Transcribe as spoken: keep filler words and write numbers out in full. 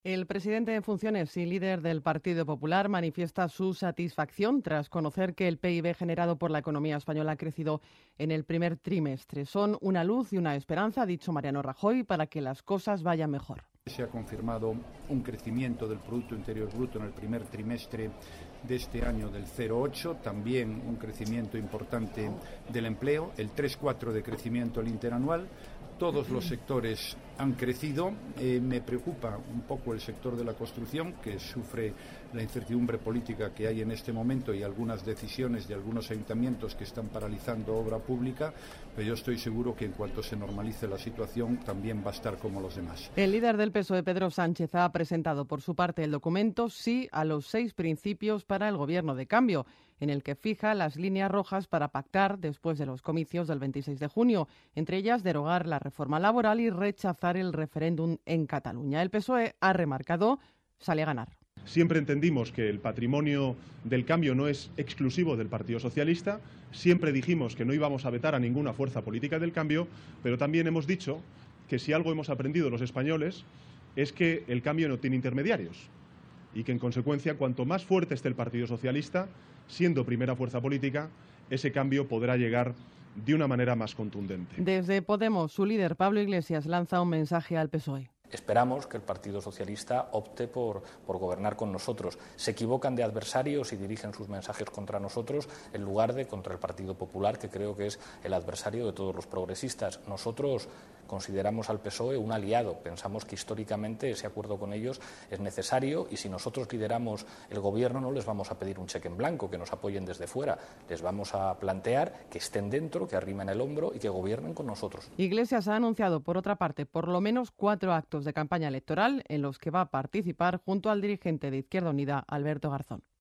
El presidente en funciones y líder del Partido Popular manifiesta su satisfacción tras conocer que el P I B generado por la economía española ha crecido en el primer trimestre. Son una luz y una esperanza, ha dicho Mariano Rajoy, para que las cosas vayan mejor. Se ha confirmado un crecimiento del Producto Interior Bruto en el primer trimestre de este año del cero coma ocho, también un crecimiento importante del empleo, el tres coma cuatro de crecimiento el interanual. Todos los sectores han crecido. Eh, me preocupa un poco el sector de la construcción, que sufre la incertidumbre política que hay en este momento y algunas decisiones de algunos ayuntamientos que están paralizando obra pública, pero yo estoy seguro que en cuanto se normalice la situación también va a estar como los demás. El líder del P S O E, Pedro Sánchez, ha presentado por su parte el documento Sí a los seis principios para el Gobierno de cambio, en el que fija las líneas rojas para pactar después de los comicios del veintiséis de junio, entre ellas derogar la reforma laboral y rechazar el referéndum en Cataluña. El P S O E ha remarcado, sale a ganar. Siempre entendimos que el patrimonio del cambio no es exclusivo del Partido Socialista, siempre dijimos que no íbamos a vetar a ninguna fuerza política del cambio, pero también hemos dicho que si algo hemos aprendido los españoles es que el cambio no tiene intermediarios y que en consecuencia cuanto más fuerte esté el Partido Socialista, siendo primera fuerza política, ese cambio podrá llegar de una manera más contundente. Desde Podemos, su líder Pablo Iglesias lanza un mensaje al P S O E. Esperamos que el Partido Socialista opte por, por gobernar con nosotros. Se equivocan de adversarios y dirigen sus mensajes contra nosotros en lugar de contra el Partido Popular, que creo que es el adversario de todos los progresistas. Nosotros consideramos al P S O E un aliado. Pensamos que históricamente ese acuerdo con ellos es necesario y si nosotros lideramos el gobierno no les vamos a pedir un cheque en blanco, que nos apoyen desde fuera. Les vamos a plantear que estén dentro, que arrimen el hombro y que gobiernen con nosotros. Iglesias ha anunciado, por otra parte, por lo menos cuatro actos de campaña electoral en los que va a participar junto al dirigente de Izquierda Unida, Alberto Garzón.